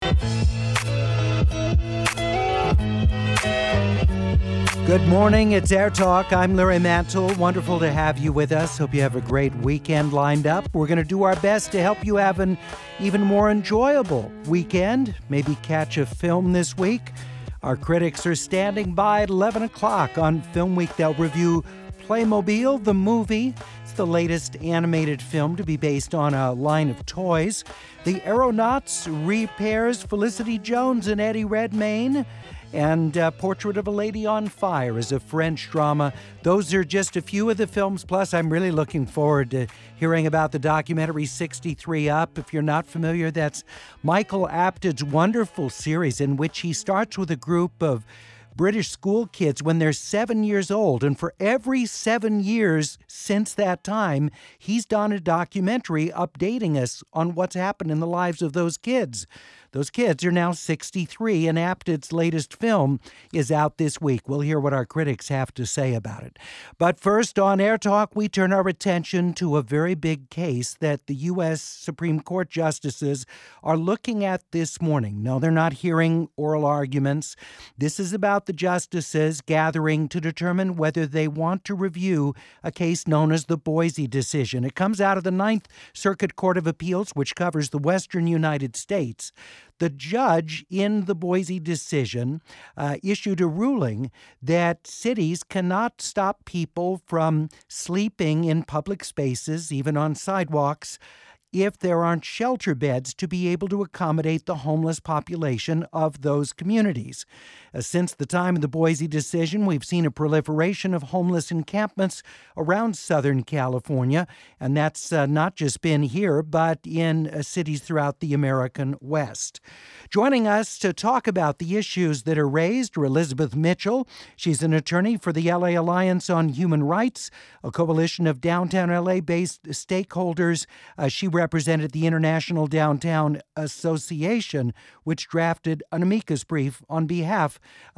Good morning, it's Air Talk. I'm Larry Mantle. Wonderful to have you with us. Hope you have a great weekend lined up. We're going to do our best to help you have an even more enjoyable weekend. Maybe catch a film this week. Our critics are standing by at 11 o'clock on Film Week. They'll review Playmobil, the movie. It's the latest animated film to be based on a line of toys. The Aeronauts repairs Felicity Jones and Eddie Redmayne. And Portrait of a Lady on Fire is a French drama. Those are just a few of the films. Plus, I'm really looking forward to hearing about the documentary 63 Up. If you're not familiar, that's Michael Apted's wonderful series in which he starts with a group of British school kids when they're 7 years old. And for every 7 years since that time, he's done a documentary updating us on what's happened in the lives of those kids. Those kids are now 63, and Apted's latest film is out this week. We'll hear what our critics have to say about it. But first, on Air Talk, we turn our attention to a very big case that the U.S. Supreme Court justices are looking at this morning. No, they're not hearing oral arguments. This is about the justices gathering to determine whether they want to review a case known as the Boise decision. It comes out of the Ninth Circuit Court of Appeals, which covers the western United States. The judge in the Boise decision issued a ruling that cities cannot stop people from sleeping in public spaces, even on sidewalks, if there aren't shelter beds to be able to accommodate the homeless population of those communities. Since the time of the Boise decision, we've seen a proliferation of homeless encampments around Southern California, and that's not just been here, but in cities throughout the American West. Joining us to talk about the issues that are raised are Elizabeth Mitchell. She's an attorney for the LA Alliance on Human Rights, a coalition of downtown LA-based stakeholders. She represented the International Downtown Association, which drafted an amicus brief on behalf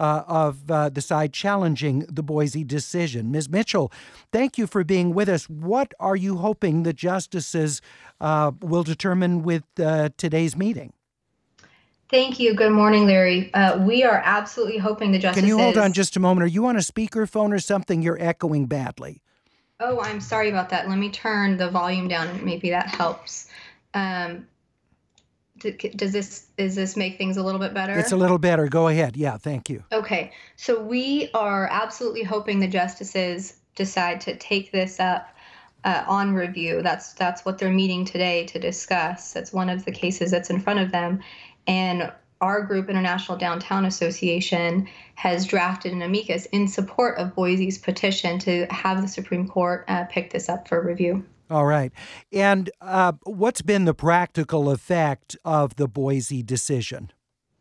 of the side challenging the Boise decision. Ms. Mitchell, thank you for being with us. What are you hoping the justices will determine with today's meeting? Thank you. Good morning, Larry. We are absolutely hoping the justices... Can you hold on just a moment? Are you on a speakerphone or something? You're echoing badly. Oh, I'm sorry about that. Let me turn the volume down and maybe that helps. Does this make things a little bit better? It's a little better. Go ahead. Yeah, thank you. Okay. So we are absolutely hoping the justices decide to take this up on review. That's what they're meeting today to discuss. That's one of the cases that's in front of them. And our group, International Downtown Association, has drafted an amicus in support of Boise's petition to have the Supreme Court pick this up for review. All right. And what's been the practical effect of the Boise decision?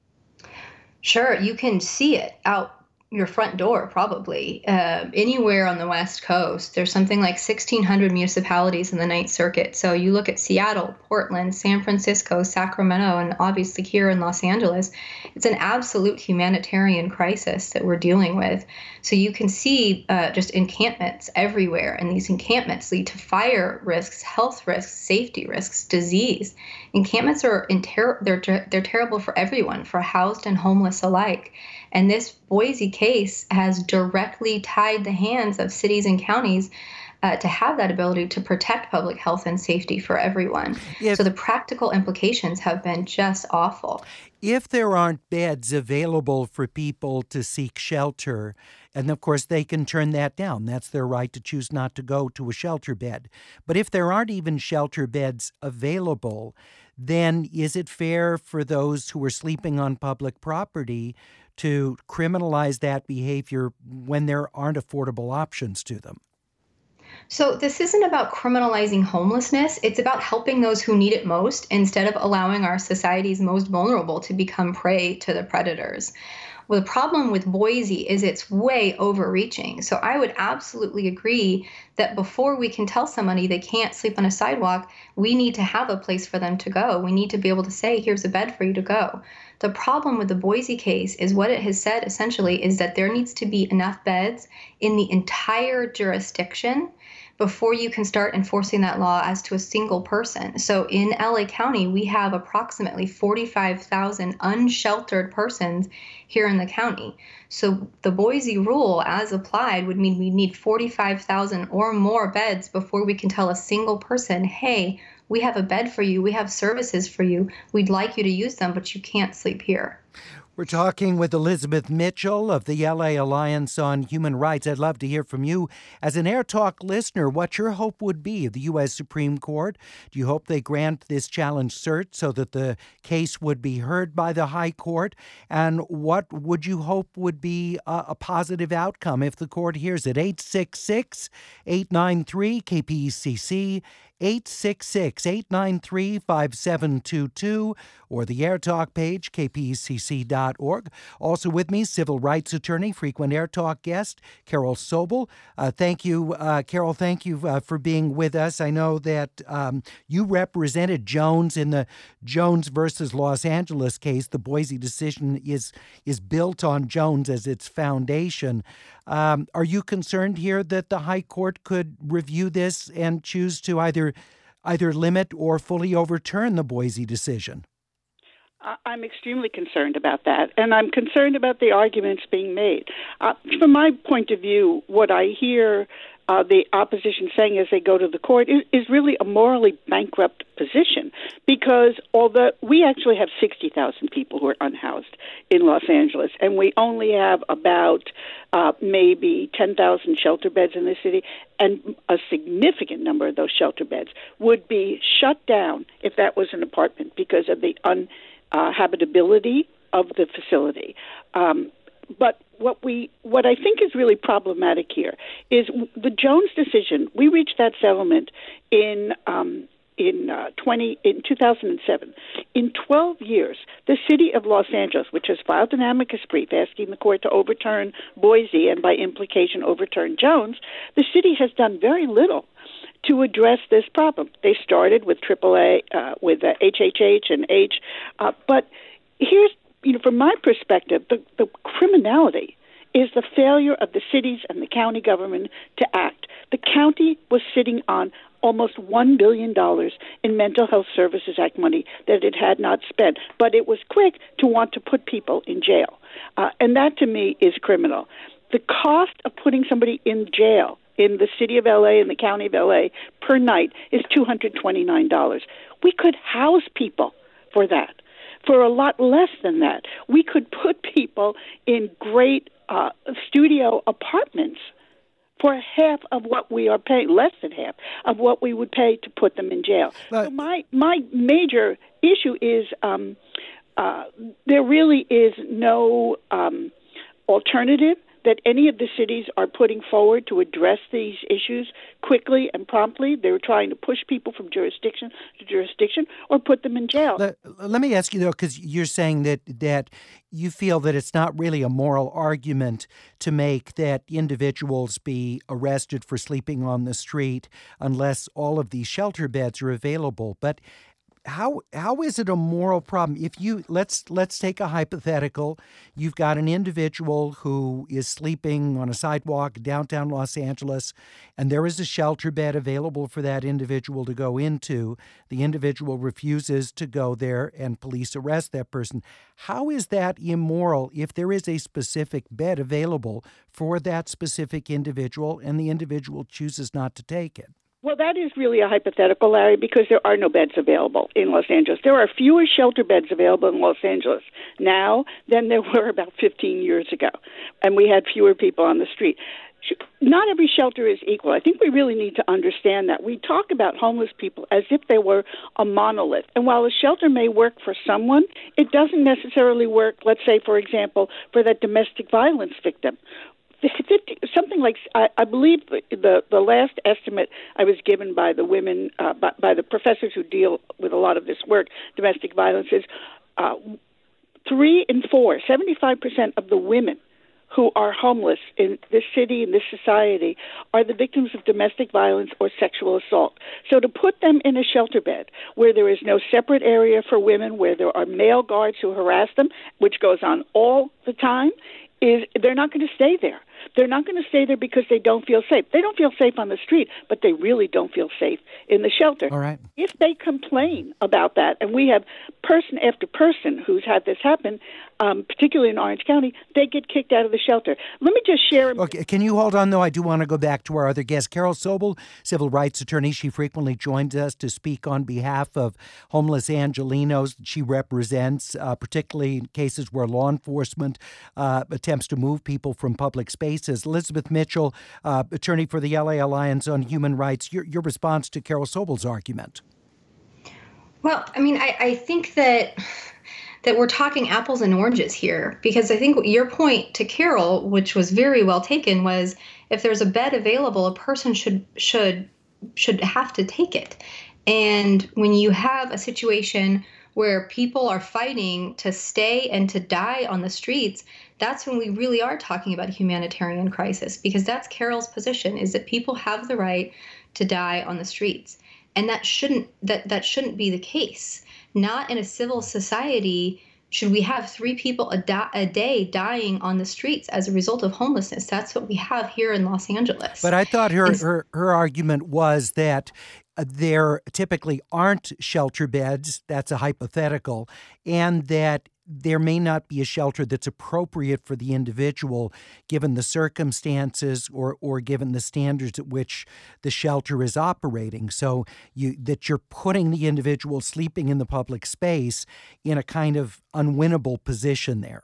Sure. You can see it out your front door, probably. Anywhere on the West Coast, there's something like 1,600 municipalities in the Ninth Circuit. So you look at Seattle, Portland, San Francisco, Sacramento, and obviously here in Los Angeles, it's an absolute humanitarian crisis that we're dealing with. So you can see just encampments everywhere, and these encampments lead to fire risks, health risks, safety risks, disease. Encampments are they're terrible for everyone, for housed and homeless alike. And this Boise case has directly tied the hands of cities and counties to have that ability to protect public health and safety for everyone. So the practical implications have been just awful. If there aren't beds available for people to seek shelter, and of course they can turn that down. That's their right to choose not to go to a shelter bed. But if there aren't even shelter beds available, then is it fair for those who are sleeping on public property to criminalize that behavior when there aren't affordable options to them? So this isn't about criminalizing homelessness. It's about helping those who need it most instead of allowing our society's most vulnerable to become prey to the predators. Well, the problem with Boise is it's way overreaching. So I would absolutely agree that before we can tell somebody they can't sleep on a sidewalk, we need to have a place for them to go. We need to be able to say, here's a bed for you to go. The problem with the Boise case is what it has said essentially is that there needs to be enough beds in the entire jurisdiction before you can start enforcing that law as to a single person. So in LA County, we have approximately 45,000 unsheltered persons here in the county. So the Boise rule, as applied, would mean we need 45,000 or more beds before we can tell a single person, hey, we have a bed for you, we have services for you, we'd like you to use them, but you can't sleep here. We're talking with Elizabeth Mitchell of the LA Alliance on Human Rights. I'd love to hear from you as an Air Talk listener what your hope would be of the U.S. Supreme Court. Do you hope they grant this challenge cert so that the case would be heard by the High Court? And what would you hope would be a positive outcome if the court hears it? 866-893-KPCC, 866-893-5722, or the Air Talk page, kpcc.org. Also with me, civil rights attorney, frequent Air Talk guest, Carol Sobel. Thank you, Carol, thank you for being with us. I know that you represented Jones in the Jones versus Los Angeles case. The Boise decision is built on Jones as its foundation. Are you concerned here that the High Court could review this and choose to either limit or fully overturn the Boise decision? I'm extremely concerned about that, and I'm concerned about the arguments being made. From my point of view, what I hear the opposition saying as they go to the court is really a morally bankrupt position, because although we actually have 60,000 people who are unhoused in Los Angeles, and we only have about maybe 10,000 shelter beds in the city, and a significant number of those shelter beds would be shut down if that was an apartment because of the habitability of the facility. But what I think is really problematic here is the Jones decision. We reached that settlement in 2007. In 12 years, the city of Los Angeles, which has filed an amicus brief asking the court to overturn Boise and by implication overturn Jones, the city has done very little to address this problem. They started with AAA, with HHH and H, but here's, from my perspective, the criminality is the failure of the cities and the county government to act. The county was sitting on almost $1 billion in Mental Health Services Act money that it had not spent, but it was quick to want to put people in jail. And that, to me, is criminal. The cost of putting somebody in jail in the city of L.A. and the county of L.A. per night is $229. We could house people for that. For a lot less than that, we could put people in great studio apartments for half of what we are paying, less than half of what we would pay to put them in jail. So my major issue is there really is no alternative that any of the cities are putting forward to address these issues quickly and promptly. They're trying to push people from jurisdiction to jurisdiction or put them in jail. Let me ask you, though, because you're saying that you feel that it's not really a moral argument to make that individuals be arrested for sleeping on the street unless all of these shelter beds are available. But how is it a moral problem? If you let's take a hypothetical. You've got an individual who is sleeping on a sidewalk downtown Los Angeles, and there is a shelter bed available for that individual to go into. The individual refuses to go there, and police arrest that person. How is that immoral if there is a specific bed available for that specific individual and the individual chooses not to take it? Well, that is really a hypothetical, Larry, because there are no beds available in Los Angeles. There are fewer shelter beds available in Los Angeles now than there were about 15 years ago, and we had fewer people on the street. Not every shelter is equal. I think we really need to understand that. We talk about homeless people as if they were a monolith. And while a shelter may work for someone, it doesn't necessarily work, let's say, for example, for that domestic violence victim. Something like, I believe the last estimate I was given by the women, by the professors who deal with a lot of this work, domestic violence, is 3 in 4, 75% of the women who are homeless in this city, in this society, are the victims of domestic violence or sexual assault. So to put them in a shelter bed where there is no separate area for women, where there are male guards who harass them, which goes on all the time, they're not going to stay there. They're not going to stay there because they don't feel safe. They don't feel safe on the street, but they really don't feel safe in the shelter. All right. If they complain about that, and we have person after person who's had this happen, particularly in Orange County, they get kicked out of the shelter. Let me just share. Okay, can you hold on, though? I do want to go back to our other guest, Carol Sobel, civil rights attorney. She frequently joins us to speak on behalf of homeless Angelenos that she represents, particularly in cases where law enforcement attempts to move people from public spaces. Elizabeth Mitchell, attorney for the LA Alliance on Human Rights, your response to Carol Sobel's argument. Well, I mean, I think that we're talking apples and oranges here, because I think your point to Carol, which was very well taken, was if there's a bed available, a person should have to take it. And when you have a situation where people are fighting to stay and to die on the streets, that's when we really are talking about a humanitarian crisis, because that's Carol's position, is that people have the right to die on the streets. And that shouldn't be the case. Not in a civil society should we have 3 people a day dying on the streets as a result of homelessness. That's what we have here in Los Angeles. But I thought her argument was that there typically aren't shelter beds. That's a hypothetical. And that there may not be a shelter that's appropriate for the individual given the circumstances or given the standards at which the shelter is operating. So that you're putting the individual sleeping in the public space in a kind of unwinnable position there.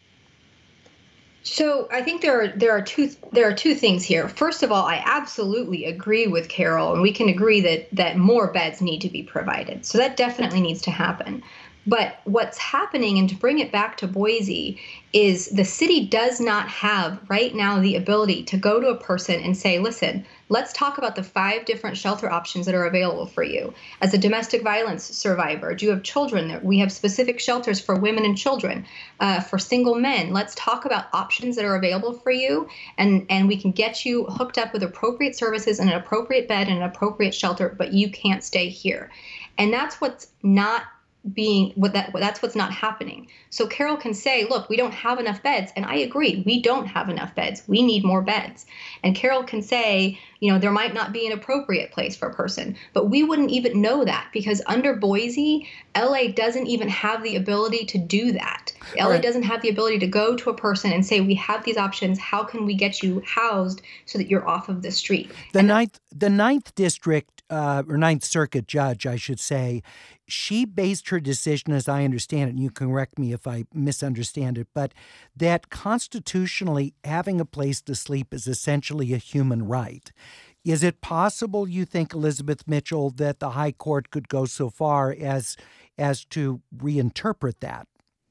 So I think there are two things here. First of all, I absolutely agree with Carol, and we can agree that more beds need to be provided. So that definitely needs to happen. But what's happening, and to bring it back to Boise, is the city does not have right now the ability to go to a person and say, listen, let's talk about the 5 different shelter options that are available for you. As a domestic violence survivor, do you have children? We have specific shelters for women and children, for single men. Let's talk about options that are available for you, and we can get you hooked up with appropriate services and an appropriate bed and an appropriate shelter, but you can't stay here. And that's what's not that's what's not happening. So Carol can say, look, we don't have enough beds. And I agree, we don't have enough beds. We need more beds. And Carol can say, there might not be an appropriate place for a person, but we wouldn't even know that, because under Boise, LA doesn't even have the ability to do that. LA doesn't have the ability to go to a person and say, we have these options. How can we get you housed so that you're off of the street? The Ninth District, or Ninth Circuit judge, I should say, she based her decision, as I understand it, and you can correct me if I misunderstand it, but that constitutionally having a place to sleep is essentially a human right. Is it possible, you think, Elizabeth Mitchell, that the High Court could go so far as to reinterpret that?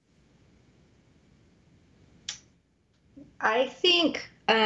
I think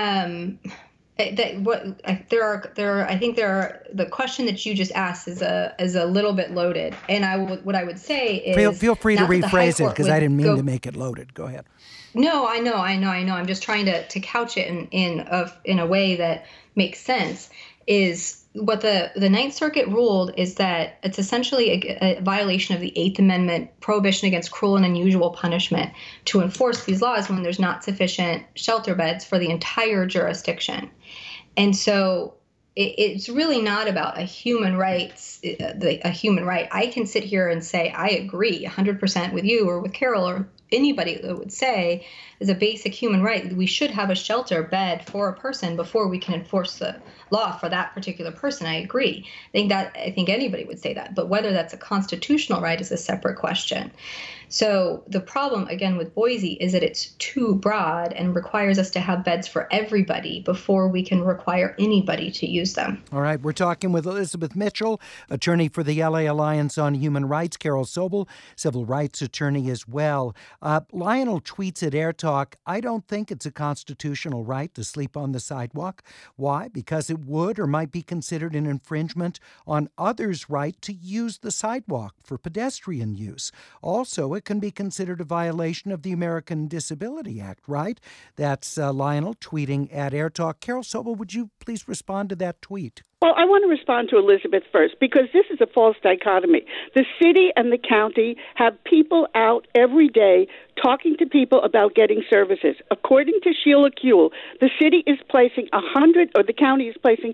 the question that you just asked is a little bit loaded, and what I would say is feel free to rephrase it, because I didn't mean to make it loaded. Go ahead. No, I know. I'm just trying to couch it in a way that makes sense. Is what the Ninth Circuit ruled is that it's essentially a violation of the 8th Amendment prohibition against cruel and unusual punishment to enforce these laws when there's not sufficient shelter beds for the entire jurisdiction. And so it's really not about a human right. I can sit here and say I agree 100% with you or with Carol or anybody that would say is a basic human right. We should have a shelter bed for a person before we can enforce the law for that particular person. I agree. I think anybody would say that. But whether that's a constitutional right is a separate question. So the problem, again, with Boise is that it's too broad and requires us to have beds for everybody before we can require anybody to use them. All right. We're talking with Elizabeth Mitchell, attorney for the LA Alliance on Human Rights, Carol Sobel, civil rights attorney as well. Lionel tweets at Air Talk, I don't think it's a constitutional right to sleep on the sidewalk. Why? Because it would or might be considered an infringement on others' right to use the sidewalk for pedestrian use. Also, it can be considered a violation of the American Disability Act, right? That's Lionel tweeting at Air Talk. Carol Sobel, would you please respond to that tweet? Well, I want to respond to Elizabeth first, because this is a false dichotomy. The city and the county have people out every day talking to people about getting services. According to Sheila Kuehl, the city is placing the county is placing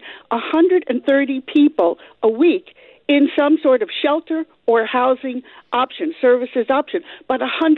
130 people a week in some sort of shelter or housing option, services option. But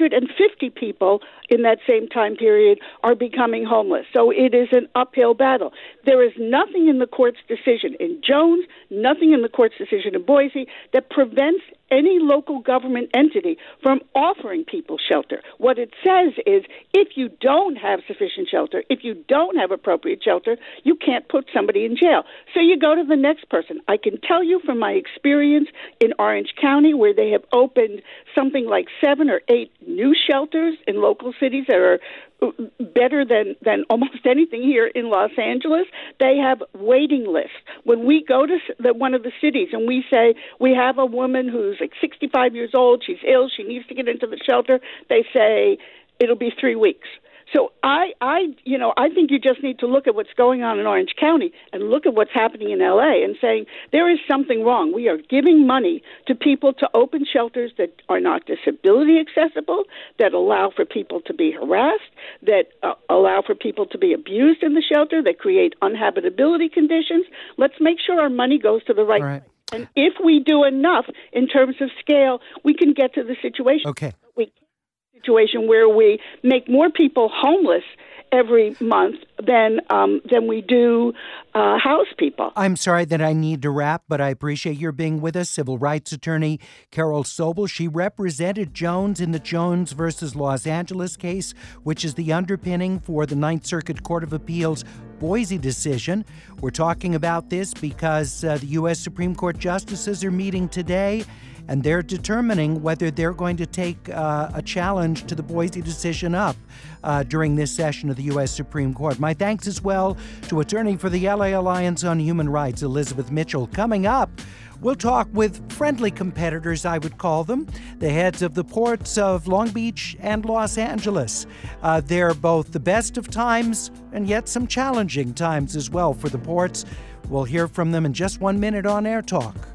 150 people in that same time period are becoming homeless. So it is an uphill battle. There is nothing in the court's decision in Jones, nothing in the court's decision in Boise that prevents any local government entity from offering people shelter. What it says is if you don't have sufficient shelter, if you don't have appropriate shelter, you can't put somebody in jail. So you go to the next person. I can tell you from my experience in Orange County, where they have opened something like 7 or 8 new shelters in local cities that are better than almost anything here in Los Angeles. They have waiting lists. When we go to one of the cities and we say we have a woman who's like 65 years old, she's ill, she needs to get into the shelter, they say it'll be 3 weeks. So I think you just need to look at what's going on in Orange County and look at what's happening in L.A. and saying there is something wrong. We are giving money to people to open shelters that are not disability accessible, that allow for people to be harassed, that allow for people to be abused in the shelter, that create uninhabitability conditions. Let's make sure our money goes to the right place. And if we do enough in terms of scale, we can get to the situation. Okay. Situation where we make more people homeless every month than we do house people. I'm sorry that I need to wrap, but I appreciate your being with us. Civil rights attorney Carol Sobel. She represented Jones in the Jones versus Los Angeles case, which is the underpinning for the Ninth Circuit Court of Appeals Boise decision. We're talking about this because the U.S. Supreme Court justices are meeting today, and they're determining whether they're going to take a challenge to the Boise decision up during this session of the U.S. Supreme Court. My thanks as well to attorney for the LA Alliance on Human Rights, Elizabeth Mitchell. Coming up, we'll talk with friendly competitors, I would call them, the heads of the ports of Long Beach and Los Angeles. They're both the best of times and yet some challenging times as well for the ports. We'll hear from them in just 1 minute on Air Talk.